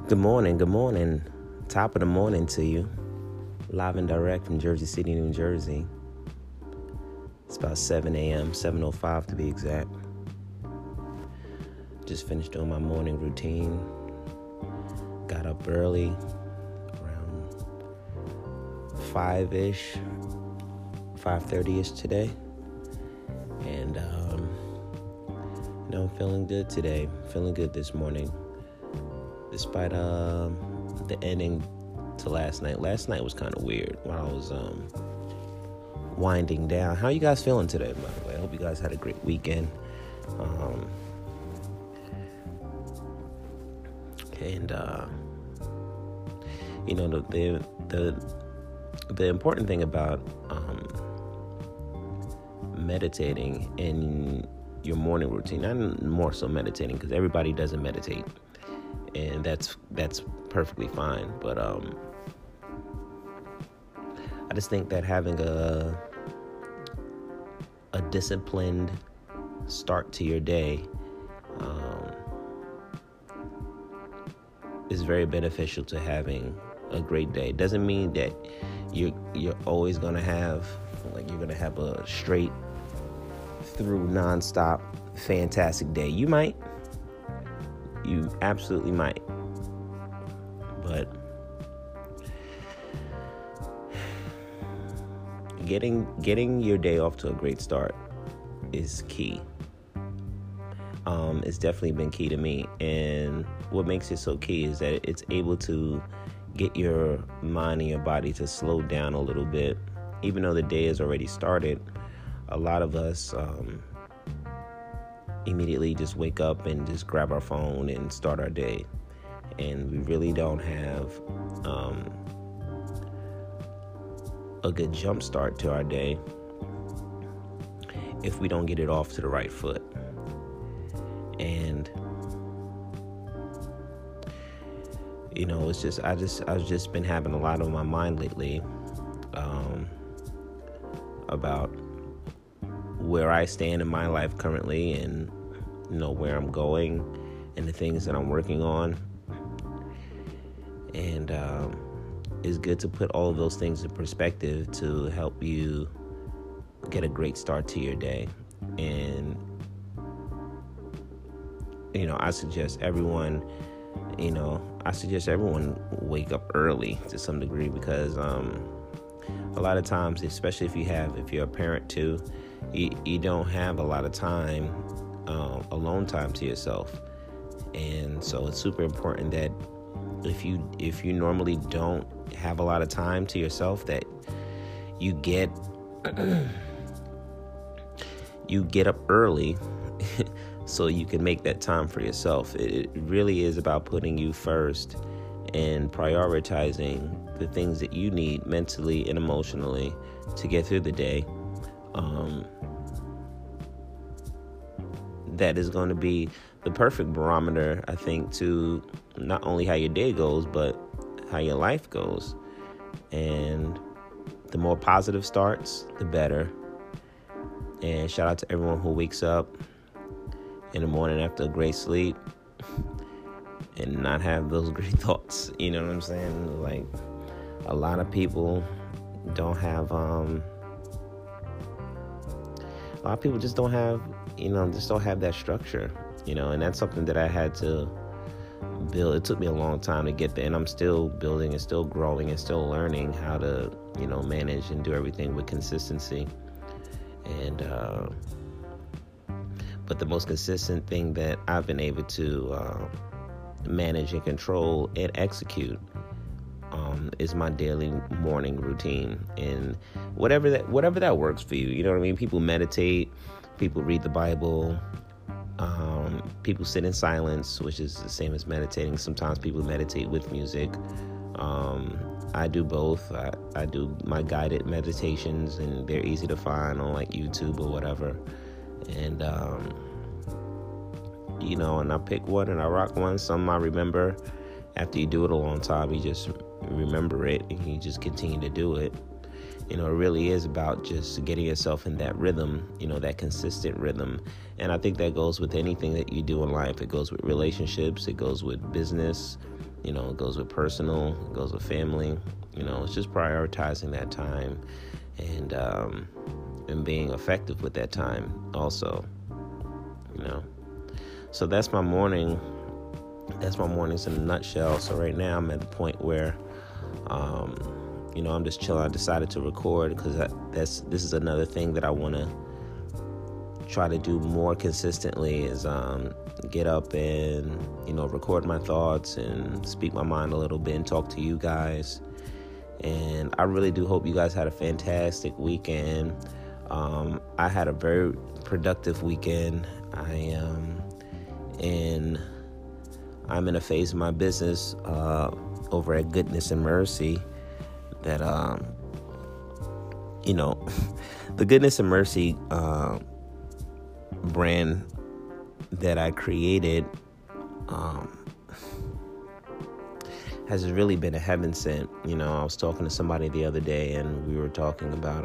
Good morning. Top of the morning to you. Live and direct from Jersey City, New Jersey. It's about 7 a.m., 7:05 to be exact. Just finished doing my morning routine. Got up early, around 5-ish, 5:30-ish today. And, I'm feeling good today. Feeling good this morning. Despite the ending to last night. Last night was kind of weird while I was winding down. How are you guys feeling today, by the way? I hope you guys had a great weekend. The important thing about meditating in your morning routine, not more so meditating, because everybody doesn't meditate, and that's perfectly fine. But I just think that having a disciplined start to your day is very beneficial to having a great day. Doesn't mean that you're always gonna have a straight through nonstop fantastic day. You absolutely might, but getting your day off to a great start is key. It's definitely been key to me, and what makes it so key is that it's able to get your mind and your body to slow down a little bit. Even though the day has already started, a lot of us immediately just wake up and just grab our phone and start our day, and we really don't have a good jump start to our day if we don't get it off to the right foot. And it's just I've just been having a lot on my mind lately about where I stand in my life currently, and where I'm going and the things that I'm working on. And it's good to put all of those things in perspective to help you get a great start to your day. And I suggest everyone wake up early to some degree, because a lot of times, especially if you're a parent too, you don't have a lot of time, alone time to yourself. And so it's super important that if you normally don't have a lot of time to yourself, that you get up early so you can make that time for yourself. It really is about putting you first and prioritizing the things that you need mentally and emotionally to get through the day. That is going to be the perfect barometer, I think, to not only how your day goes, but how your life goes. And the more positive starts, the better. And shout out to everyone who wakes up in the morning after a great sleep and not have those great thoughts. You know what I'm saying? Like, a lot of people don't have, a lot of people just don't have, that structure, and that's something that I had to build. It took me a long time to get there, and I'm still building and still growing and still learning how to, manage and do everything with consistency. And, but the most consistent thing that I've been able to manage and control and execute is my daily morning routine. And whatever that works for you, you know what I mean? People meditate, people read the Bible, people sit in silence, which is the same as meditating. Sometimes people meditate with music. I do both. I do my guided meditations, and they're easy to find on like YouTube or whatever. And and I pick one and I rock one. Some I remember. After you do it a long time, you just remember it and you just continue to do it. It really is about just getting yourself in that rhythm, that consistent rhythm. And I think that goes with anything that you do in life. It goes with relationships. It goes with business. It goes with personal, it goes with family. It's just prioritizing that time and being effective with that time also. So that's my morning. That's my mornings in a nutshell. So right now I'm at the point where, I'm just chilling. I decided to record because this is another thing that I want to try to do more consistently is get up and, record my thoughts and speak my mind a little bit and talk to you guys. And I really do hope you guys had a fantastic weekend. I had a very productive weekend. I'm in a phase of my business over at Goodness and Mercy that, the Goodness and Mercy brand that I created has really been a heaven sent. I was talking to somebody the other day and we were talking about,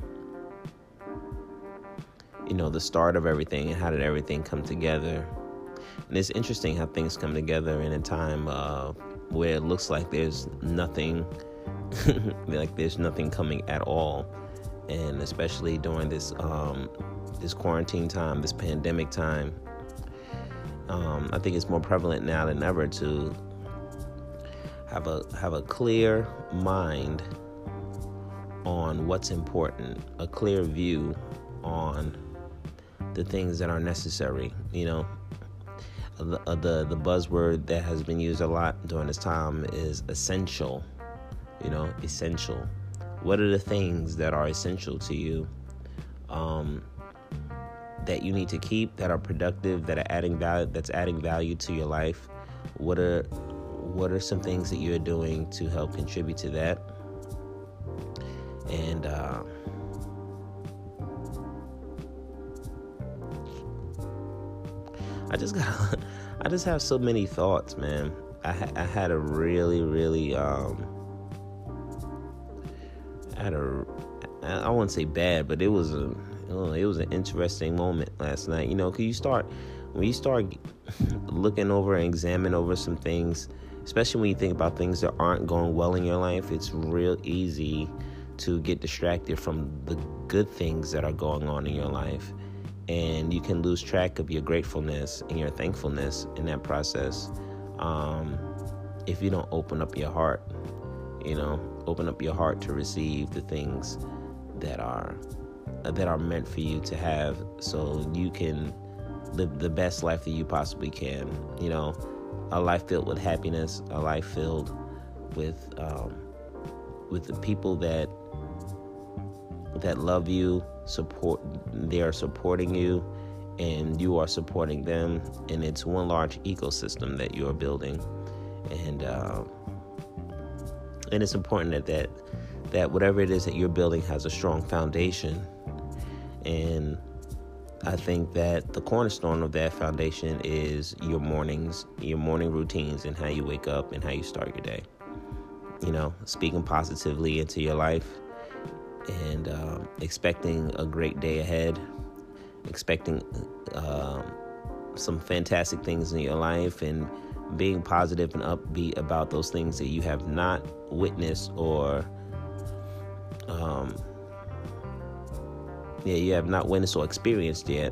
the start of everything and how did everything come together. And it's interesting how things come together in a time where it looks like there's nothing, there's nothing coming at all. And especially during this quarantine time, this pandemic time, I think it's more prevalent now than ever to have a clear mind on what's important, a clear view on the things that are necessary. The buzzword that has been used a lot during this time is essential. Essential. What are the things that are essential to you that you need to keep, that are productive, that are adding value to your life? What are some things that you're doing to help contribute to that? And I just have so many thoughts, man. I had a really, really I wouldn't say bad, but it was an interesting moment last night. Because when you start looking over and examine over some things, especially when you think about things that aren't going well in your life, it's real easy to get distracted from the good things that are going on in your life. And you can lose track of your gratefulness and your thankfulness in that process if you don't open up your heart. Open up your heart to receive the things that are meant for you to have, so you can live the best life that you possibly can. A life filled with happiness, a life filled with the people that love you, they are supporting you, and you are supporting them, and it's one large ecosystem that you are building. And it's important that whatever it is that you're building has a strong foundation. And I think that the cornerstone of that foundation is your morning routines, and how you wake up and how you start your day. Speaking positively into your life, and expecting a great day ahead, expecting some fantastic things in your life, and being positive and upbeat about those things that you have not witnessed or you have not witnessed or experienced yet.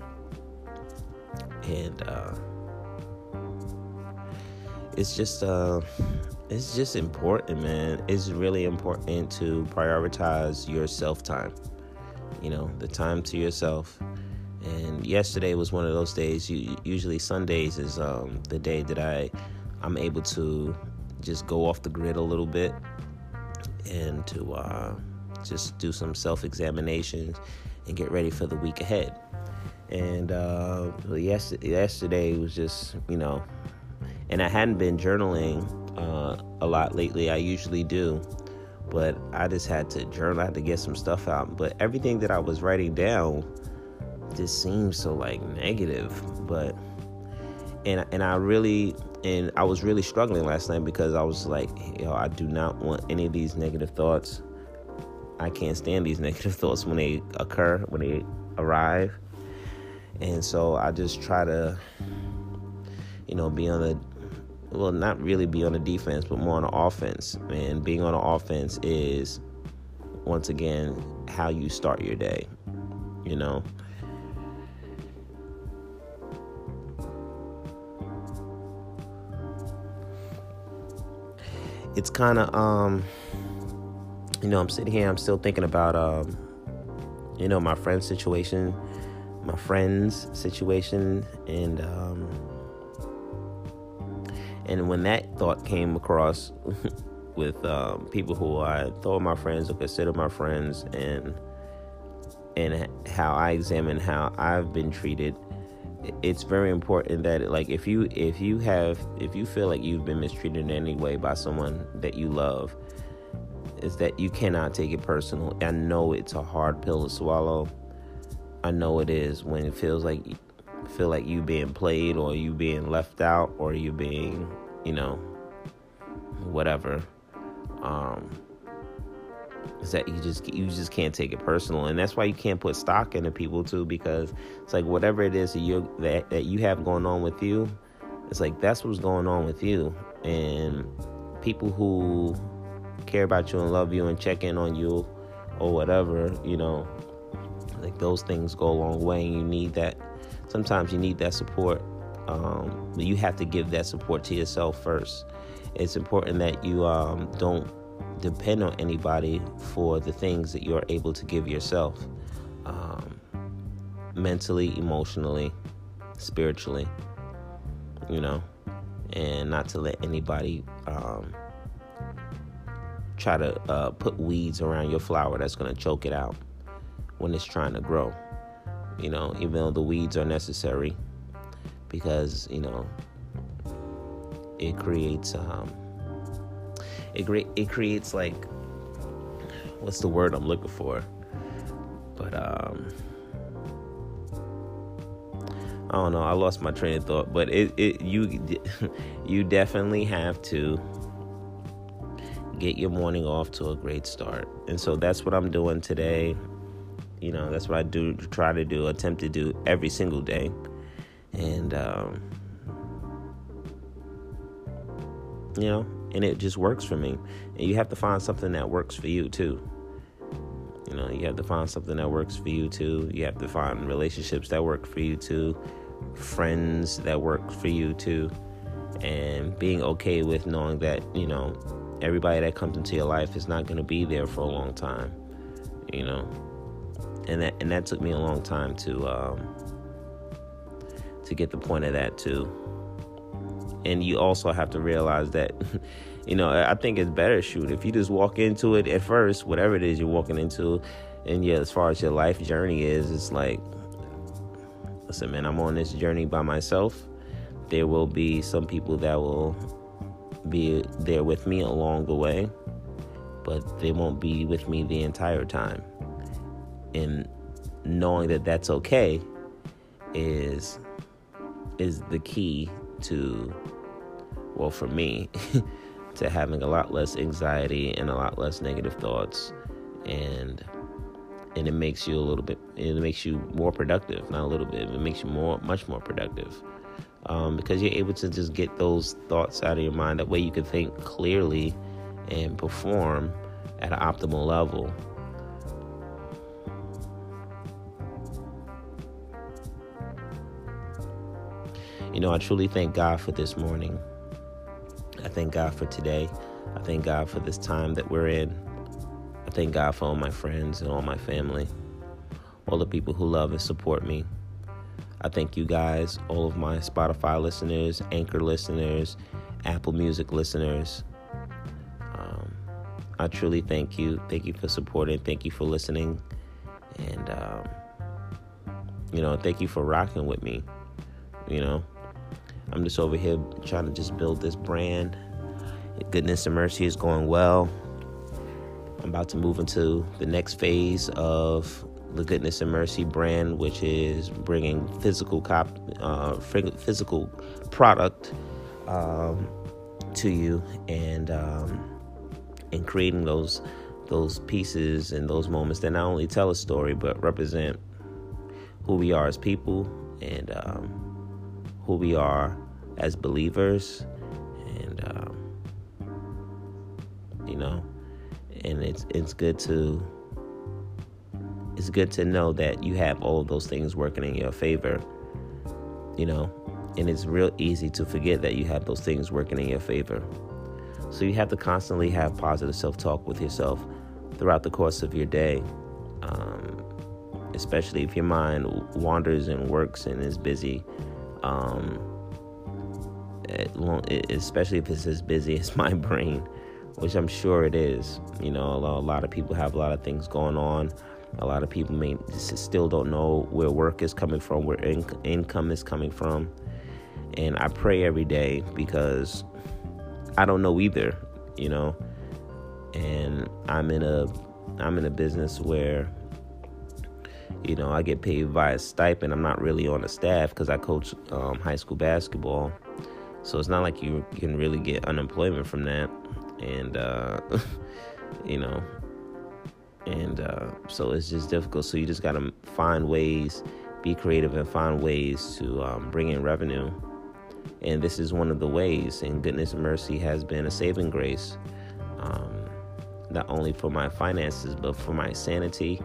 And it's just important, man. It's really important to prioritize your self-time, the time to yourself. And yesterday was one of those days. Usually Sundays is the day that I'm able to just go off the grid a little bit and to just do some self-examinations and get ready for the week ahead. And yesterday was just, and I hadn't been journaling a lot lately. I usually do, but I just had to journal. I had to get some stuff out. But everything that I was writing down just seems so negative. But I was really struggling last night, because I was like, I do not want any of these negative thoughts. I can't stand these negative thoughts when they occur, when they arrive. And so I just try to, be on well, not really be on the defense, but more on the offense. And being on the offense is, once again, how you start your day, you know. It's kind of, I'm sitting here, I'm still thinking about, my friend's situation, and when that thought came across with people who I thought were my friends or consider my friends, and how I examine how I've been treated, it's very important that, like, if you feel like you've been mistreated in any way by someone that you love, is that you cannot take it personal. I know it's a hard pill to swallow. I know it is, when it feel like you being played, or you being left out, or you being, whatever. Is that you just can't take it personal, and that's why you can't put stock into people too, because it's like whatever it is that you have going on with you, it's like that's what's going on with you. And people who care about you and love you and check in on you or whatever, like those things go a long way, and you need that. Sometimes you need that support, but you have to give that support to yourself first. It's important that you don't depend on anybody for the things that you're able to give yourself, mentally, emotionally, spiritually, and not to let anybody try to put weeds around your flower that's going to choke it out when it's trying to grow, even though the weeds are necessary, because, it creates, it creates, like, what's the word I'm looking for? But, I don't know. I lost my train of thought, but you definitely have to get your morning off to a great start. And so that's what I'm doing today. That's what I attempt to do every single day. And, and it just works for me. And you have to find something that works for you too. You have to find something that works for you too. You have to find relationships that work for you too, friends that work for you too, and being okay with knowing that, everybody that comes into your life is not going to be there for a long time, and that took me a long time to get the point of that too. And you also have to realize that, I think it's better, if you just walk into it at first, whatever it is you're walking into, and as far as your life journey is, it's like, listen, man, I'm on this journey by myself. There will be some people that will be there with me along the way, but they won't be with me the entire time. And knowing that that's okay is the key to, well, for me, to having a lot less anxiety and a lot less negative thoughts, and it makes you more productive. Not a little bit, it makes you much more productive, because you're able to just get those thoughts out of your mind. That way you can think clearly and perform at an optimal level. I truly thank God for this morning. I thank God for today. I thank God for this time that we're in. I thank God for all my friends and all my family, all the people who love and support me. I thank you guys, all of my Spotify listeners, Anchor listeners, Apple Music listeners. I truly thank you. Thank you for supporting. Thank you for listening. And, thank you for rocking with me. I'm just over here trying to just build this brand. Goodness and Mercy is going well. I'm about to move into the next phase of the Goodness and Mercy brand, which is bringing physical product to you, and creating those pieces and those moments that not only tell a story but represent who we are as people, and who we are as believers, And and it's good to know that you have all of those things working in your favor, and it's real easy to forget that you have those things working in your favor. So you have to constantly have positive self-talk with yourself throughout the course of your day, especially if your mind wanders and works and is busy. Especially if it's as busy as my brain, which I'm sure it is. A lot of people have a lot of things going on. A lot of people still don't know where work is coming from, where income is coming from. And I pray every day because I don't know either, and I'm in a business where, I get paid via stipend. I'm not really on a staff because I coach high school basketball. So it's not like you can really get unemployment from that. And, so it's just difficult. So you just got to find ways, be creative and find ways to bring in revenue. And this is one of the ways. And Goodness and Mercy has been a saving grace, not only for my finances, but for my sanity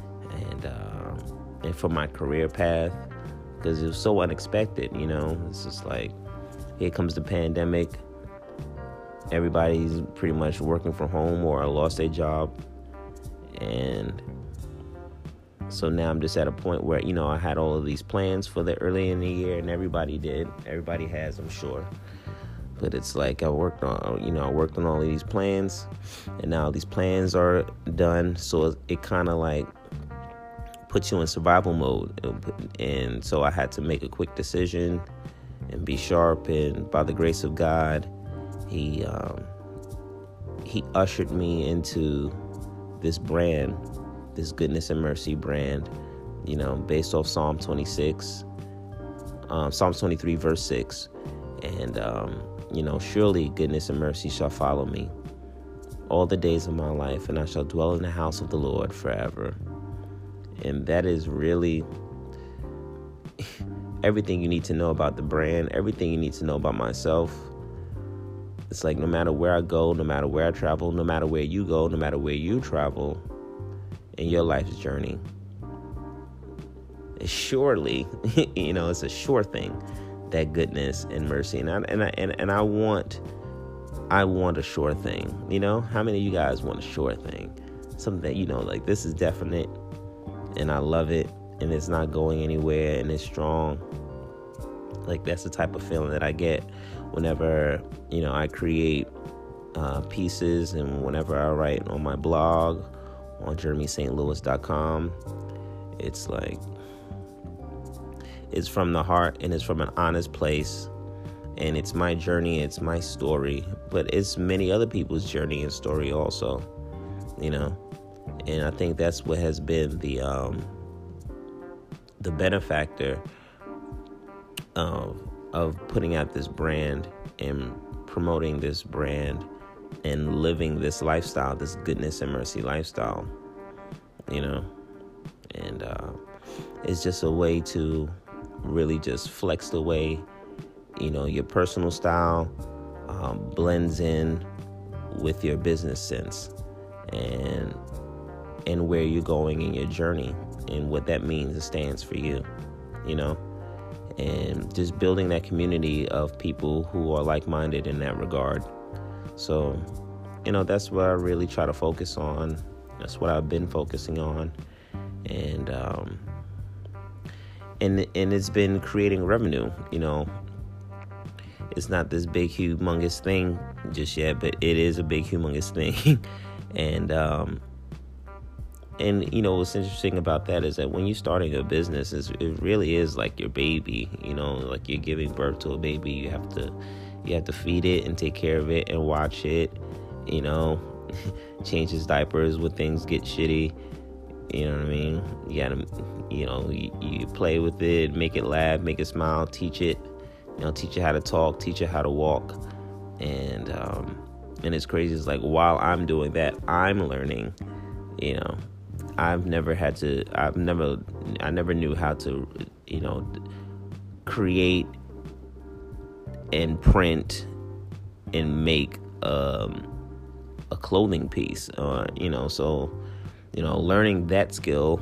and for my career path, because it was so unexpected. It's just like, here comes the pandemic. Everybody's pretty much working from home or lost their job. And so now I'm just at a point where, I had all of these plans for the early in the year, and everybody did. Everybody has, I'm sure. But it's like I worked on all of these plans, and now these plans are done. So it kind of like puts you in survival mode. And so I had to make a quick decision and be sharp. And by the grace of God, he ushered me into this brand, this Goodness and Mercy brand, based off Psalm 26, Psalm 23, verse 6. And, surely goodness and mercy shall follow me all the days of my life, and I shall dwell in the house of the Lord forever. And that is really everything you need to know about the brand, everything you need to know about myself. It's like no matter where I go, no matter where I travel, no matter where you go, no matter where you travel in your life's journey, it's surely, it's a sure thing that goodness and mercy, and I want a sure thing. How many of you guys want a sure thing? Something that like this is definite, and I love it, and it's not going anywhere, and it's strong. Like that's the type of feeling that I get whenever I create pieces, and whenever I write on my blog on jeremystlouis.com. It's like it's from the heart, and it's from an honest place, and it's my journey, it's my story, but it's many other people's journey and story also, and I think that's what has been the benefactor of putting out this brand and promoting this brand and living this lifestyle, this goodness and mercy lifestyle, and it's just a way to really just flex the way, your personal style blends in with your business sense and where you're going in your journey and what that means, it stands for you, and just building that community of people who are like-minded in that regard. So, that's what I really try to focus on. That's what I've been focusing on. And it's been creating revenue. It's not this big, humongous thing just yet, but it is a big, humongous thing. And what's interesting about that is that when you're starting a business, it really is like your baby. Like you're giving birth to a baby. You have to feed it and take care of it and watch it. Change his diapers when things get shitty. You know what I mean? You gotta, you play with it, make it laugh, make it smile, teach it. Teach it how to talk, teach it how to walk. And it's crazy. It's like while I'm doing that, I'm learning. I never knew how to, create and print and make a clothing piece, so learning that skill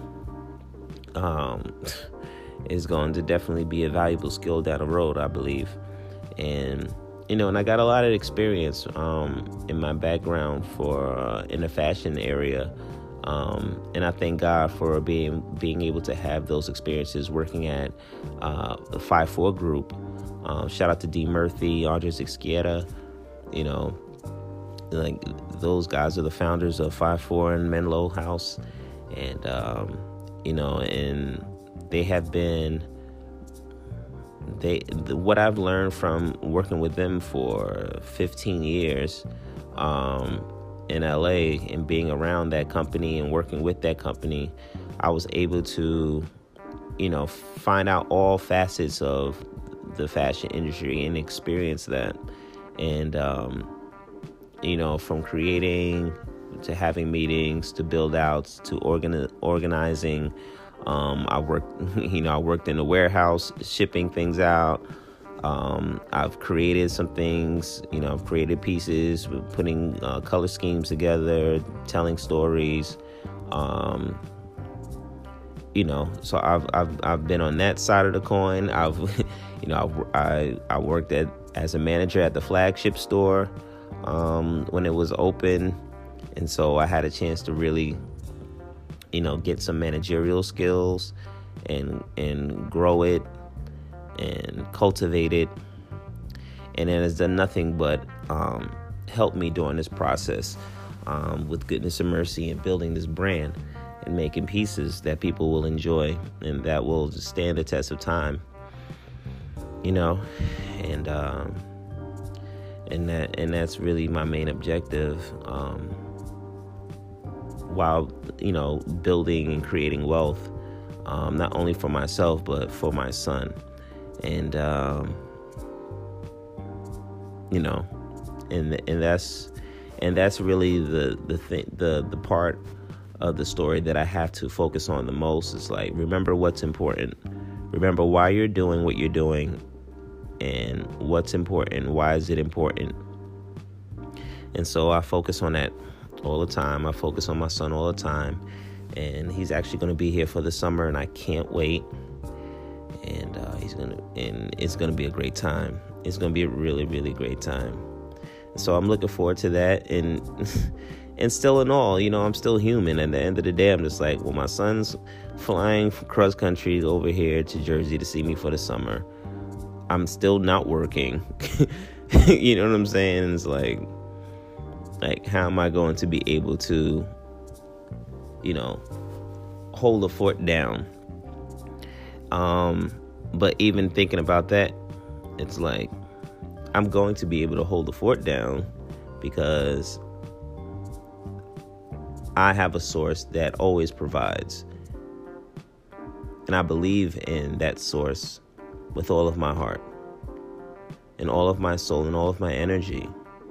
is going to definitely be a valuable skill down the road, I believe. And and I got a lot of experience in my background for in the fashion area, and I thank God for being able to have those experiences working at the 5-4 group. Shout out to D. Murphy, Andres Izquierda. Like, those guys are the founders of 5-4 and Menlo House, and and they have been what I've learned from working with them for 15 years in LA and being around that company and working with that company. I was able to find out all facets of the fashion industry and experience that. And from creating to having meetings to build outs to organizing. I worked in a warehouse shipping things out. I've created some things, I've created pieces, putting color schemes together, telling stories. So I've been on that side of the coin. I worked as a manager at the flagship store when it was open, and so I had a chance to really get some managerial skills and grow it and cultivate it. And it has done nothing but help me during this process with goodness and mercy and building this brand and making pieces that people will enjoy and that will just stand the test of time. And that's really my main objective. While building and creating wealth, not only for myself but for my son, and that's really the part of the story that I have to focus on the most. Is like, remember what's important, remember why you're doing what you're doing, and what's important, why is it important. And so I focus on that all the time. I focus on my son all the time, and he's actually going to be here for the summer, and I can't wait. And it's going to be a great time. It's going to be a really, really great time. So I'm looking forward to that. And still in all, I'm still human. At the end of the day, I'm just like, well, my son's flying from cross country over here to Jersey to see me for the summer. I'm still not working. You know what I'm saying? It's like, how am I going to be able to, hold the fort down? But even thinking about that, it's like, I'm going to be able to hold the fort down because I have a source that always provides. And I believe in that source with all of my heart and all of my soul and all of my energy.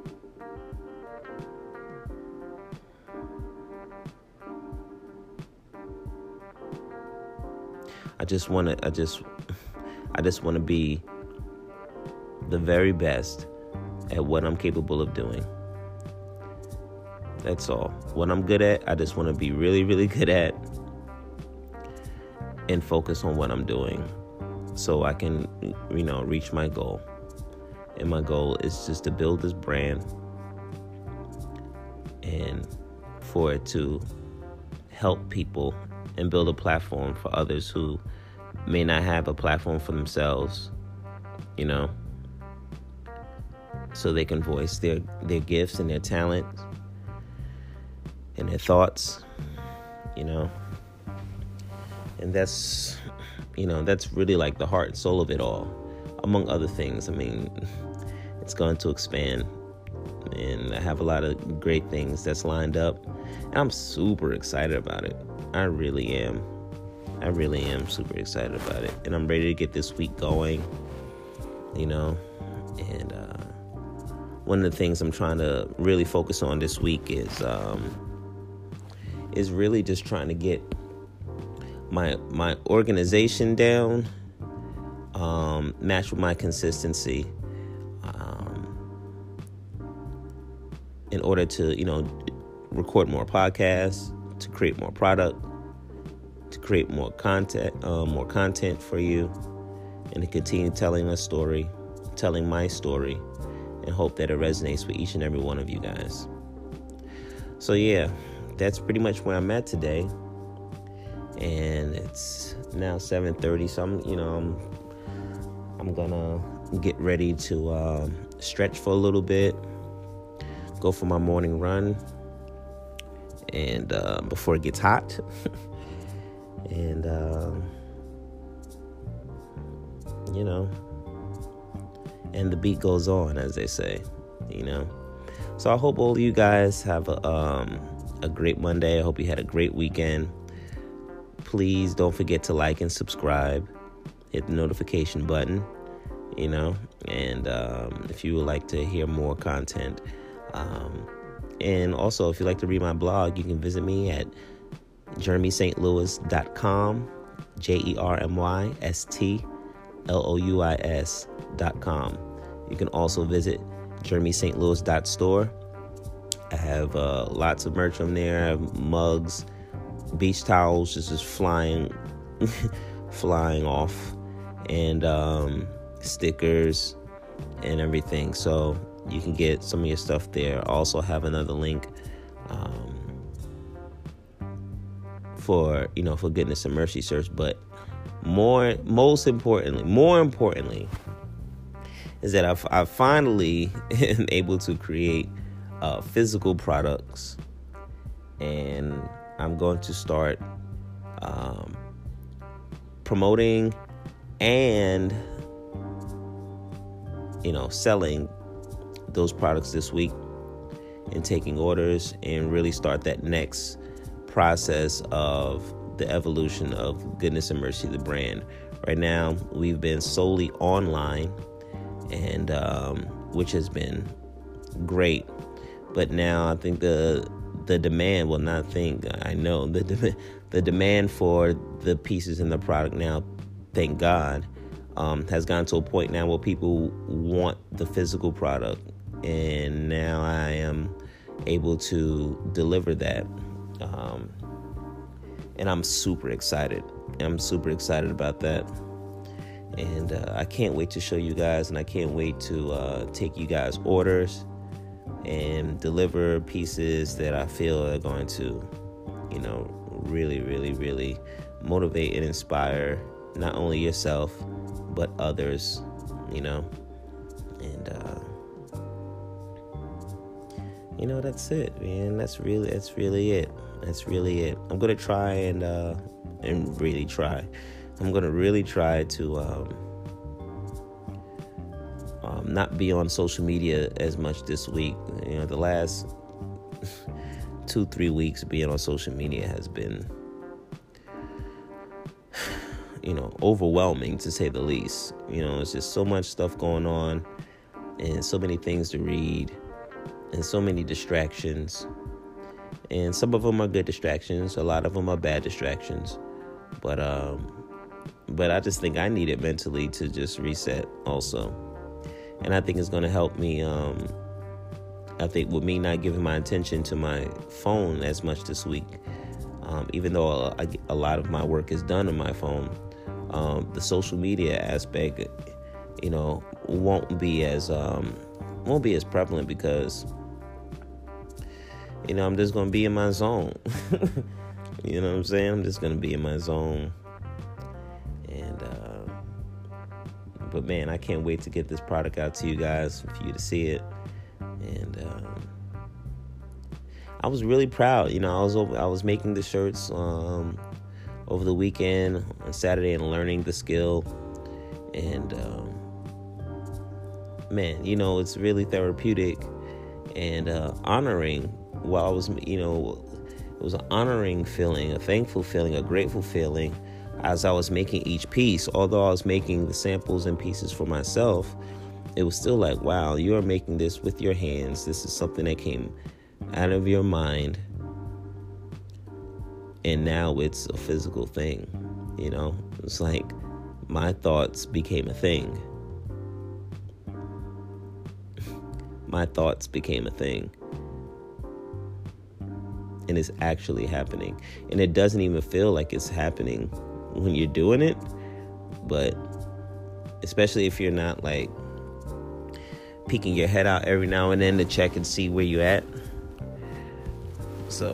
I just want to be the very best at what I'm capable of doing. That's all. What I'm good at, I just want to be really, really good at and focus on what I'm doing so I can, reach my goal. And my goal is just to build this brand and for it to help people and build a platform for others who may not have a platform for themselves, so they can voice their gifts and their talents and their thoughts, and that's really like the heart and soul of it all, among other things. I mean, it's going to expand, and I have a lot of great things that's lined up, and I'm super excited about it. I really am super excited about it, and I'm ready to get this week going, and one of the things I'm trying to really focus on this week is really just trying to get my organization down, matched with my consistency, in order to, record more podcasts, to create more product, to create more content for you, and to continue telling my story, and hope that it resonates with each and every one of you guys. So yeah, that's pretty much where I'm at today. And it's now 7:30, so I'm gonna get ready to stretch for a little bit, go for my morning run, and before it gets hot, and and the beat goes on, as they say, So I hope all of you guys have a great Monday. I hope you had a great weekend. Please don't forget to like and subscribe. Hit the notification button, and if you would like to hear more content. And also, if you'd like to read my blog, you can visit me at jeremystlouis.com, jeremystlouis.com. You can also visit jeremystlouis.store. I have lots of merch on there. I have mugs, beach towels just flying off, and stickers and everything. So you can get some of your stuff there. I also have another link for Goodness and Mercy shirts. But more importantly, is that I finally am able to create physical products, and I'm going to start promoting and selling those products this week, and taking orders, and really start that next process of the evolution of Goodness and Mercy, the brand. Right now, we've been solely online, and which has been great. But now I think the demand, I know the demand for the pieces in the product now, thank God, has gotten to a point now where people want the physical product, and now I am able to deliver that, and I'm super excited. About that, and I can't wait to show you guys, and I can't wait to take you guys orders and deliver pieces that I feel are going to, really, really, really motivate and inspire not only yourself but others, and that's it, man. That's really it. I'm gonna try and really try. I'm gonna really try to not be on social media as much this week. The last 2-3 weeks being on social media has been, overwhelming, to say the least. It's just so much stuff going on, and so many things to read, and so many distractions. And some of them are good distractions, a lot of them are bad distractions. But I just think I need it mentally to just reset also. And I think it's going to help me. I think with me not giving my attention to my phone as much this week, even though a lot of my work is done on my phone, the social media aspect, won't be as prevalent, because I'm just going to be in my zone. You know what I'm saying? I'm just going to be in my zone. And but man, I can't wait to get this product out to you guys, for you to see it. And I was really proud. I was making the shirts over the weekend on Saturday and learning the skill. And man, it's really therapeutic and honoring. While I was, it was an honoring feeling, a thankful feeling, a grateful feeling as I was making each piece. Although I was making the samples and pieces for myself, it was still like, wow, you're making this with your hands. This is something that came out of your mind, and now it's a physical thing. It's like my thoughts became a thing. My thoughts became a thing. and it's actually happening. And it doesn't even feel like it's happening when you're doing it, but especially if you're not like peeking your head out every now and then to check and see where you're at. So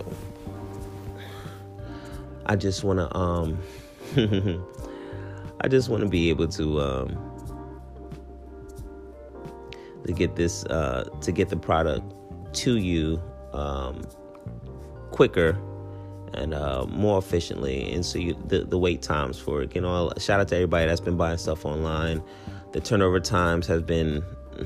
I just want to be able to get this to get the product to you quicker and more efficiently, and so the wait times for it. Shout out to everybody that's been buying stuff online. The turnover times have been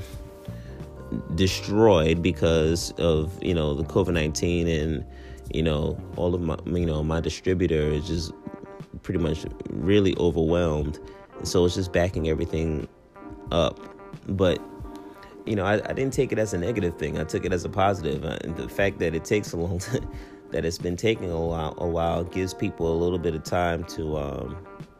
destroyed because of the COVID-19, and all of my distributor is just pretty much really overwhelmed, and so it's just backing everything up. But I didn't take it as a negative thing. I took it as a positive. And the fact that it takes a long time, that it's been taking a while, gives people a little bit of time to,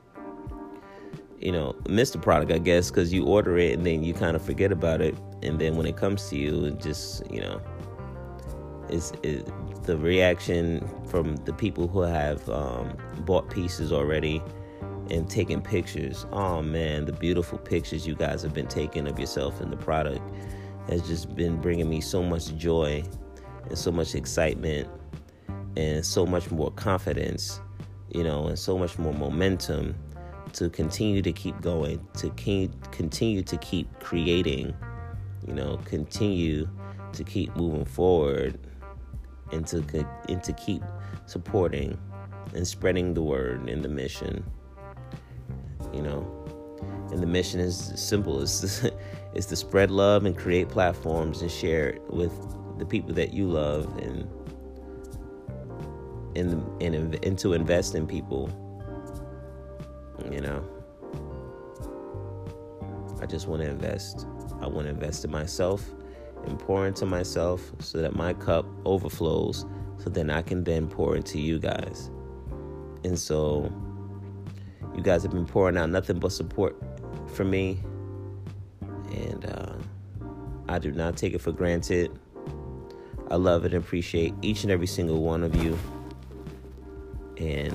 miss the product, I guess, because you order it and then you kind of forget about it. And then when it comes to you, it just, is the reaction from the people who have bought pieces already and taking pictures. Oh man, the beautiful pictures you guys have been taking of yourself and the product has just been bringing me so much joy and so much excitement and so much more confidence, and so much more momentum to continue to keep going, to continue to keep creating, continue to keep moving forward, and to keep supporting and spreading the word and the mission. And the mission is simple. It's to spread love and create platforms and share it with the people that you love, and to invest in people. I just want to invest. I want to invest in myself and pour into myself so that my cup overflows, so then I can then pour into you guys. And so you guys have been pouring out nothing but support for me, and I do not take it for granted. I love and appreciate each and every single one of you, and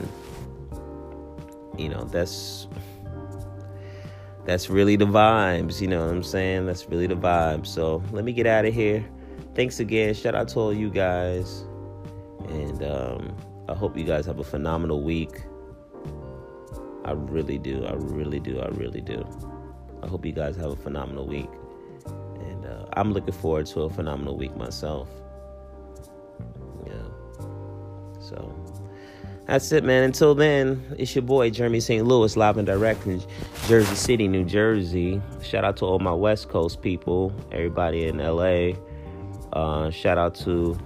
that's really the vibes. You know what I'm saying? That's really the vibes. So let me get out of here. Thanks again. Shout out to all you guys, and I hope you guys have a phenomenal week. I really do. I hope you guys have a phenomenal week. And I'm looking forward to a phenomenal week myself. Yeah. So that's it, man. Until then, it's your boy, Jeremy St. Louis, live and direct from Jersey City, New Jersey. Shout out to all my West Coast people, everybody in LA. Shout out to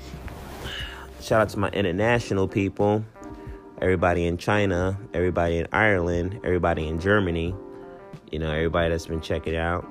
my international people. Everybody in China, everybody in Ireland, everybody in Germany, everybody that's been checking out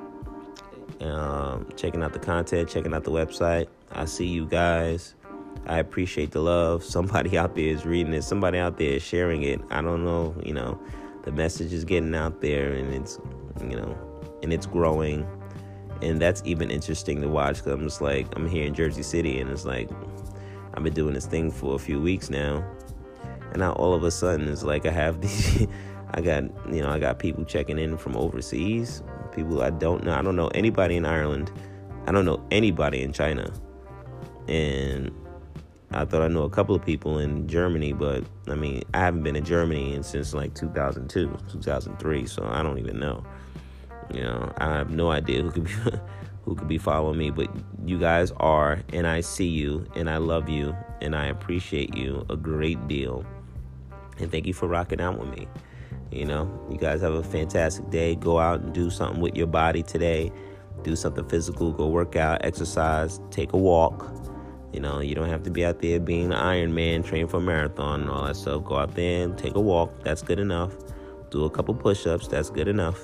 the content, checking out the website. I see you guys. I appreciate the love. Somebody out there is reading it. Somebody out there is sharing it. I don't know, the message is getting out there, and it's, and it's growing. And that's even interesting to watch, because I'm just like, I'm here in Jersey City, and it's like, I've been doing this thing for a few weeks now. And now all of a sudden it's like I have these, I got people checking in from overseas, people I don't know. I don't know anybody in Ireland. I don't know anybody in China. And I thought I knew a couple of people in Germany, but I haven't been in Germany since like 2002, 2003. So I don't even know. I have no idea who could be following me, but you guys are, and I see you, and I love you, and I appreciate you a great deal. And thank you for rocking out with me. You guys have a fantastic day. Go out and do something with your body today. Do something physical. Go work out, exercise, take a walk. You don't have to be out there being an Iron Man, train for a marathon and all that stuff. Go out there and take a walk. That's good enough. Do a couple push-ups. That's good enough.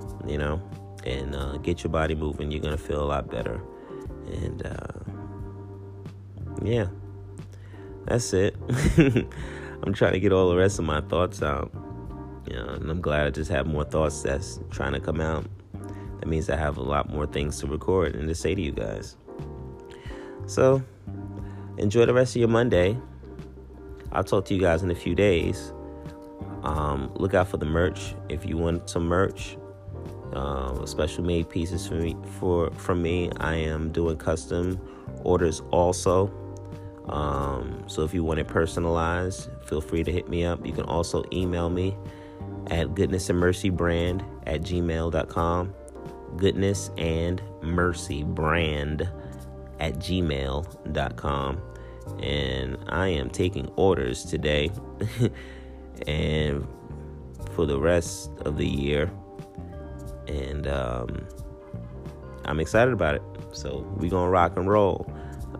And get your body moving. You're going to feel a lot better. And, yeah, that's it. I'm trying to get all the rest of my thoughts out. And I'm glad I just have more thoughts that's trying to come out. That means I have a lot more things to record and to say to you guys. So, enjoy the rest of your Monday. I'll talk to you guys in a few days. Look out for the merch. If you want some merch, special made pieces from me. I am doing custom orders also. So if you want it personalized, feel free to hit me up. You can also email me at goodnessandmercybrand@gmail.com. goodnessandmercybrand@gmail.com. And I am taking orders today and for the rest of the year. And I'm excited about it. So we're going to rock and roll.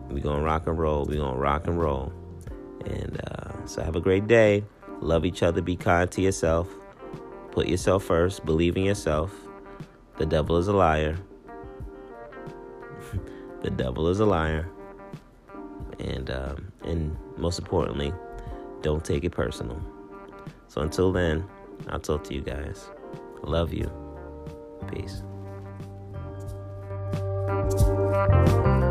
And so have a great day. Love each other. Be kind to yourself. Put yourself first. Believe in yourself. The devil is a liar. The devil is a liar. And most importantly, don't take it personal. So until then, I'll talk to you guys. Love you. Peace.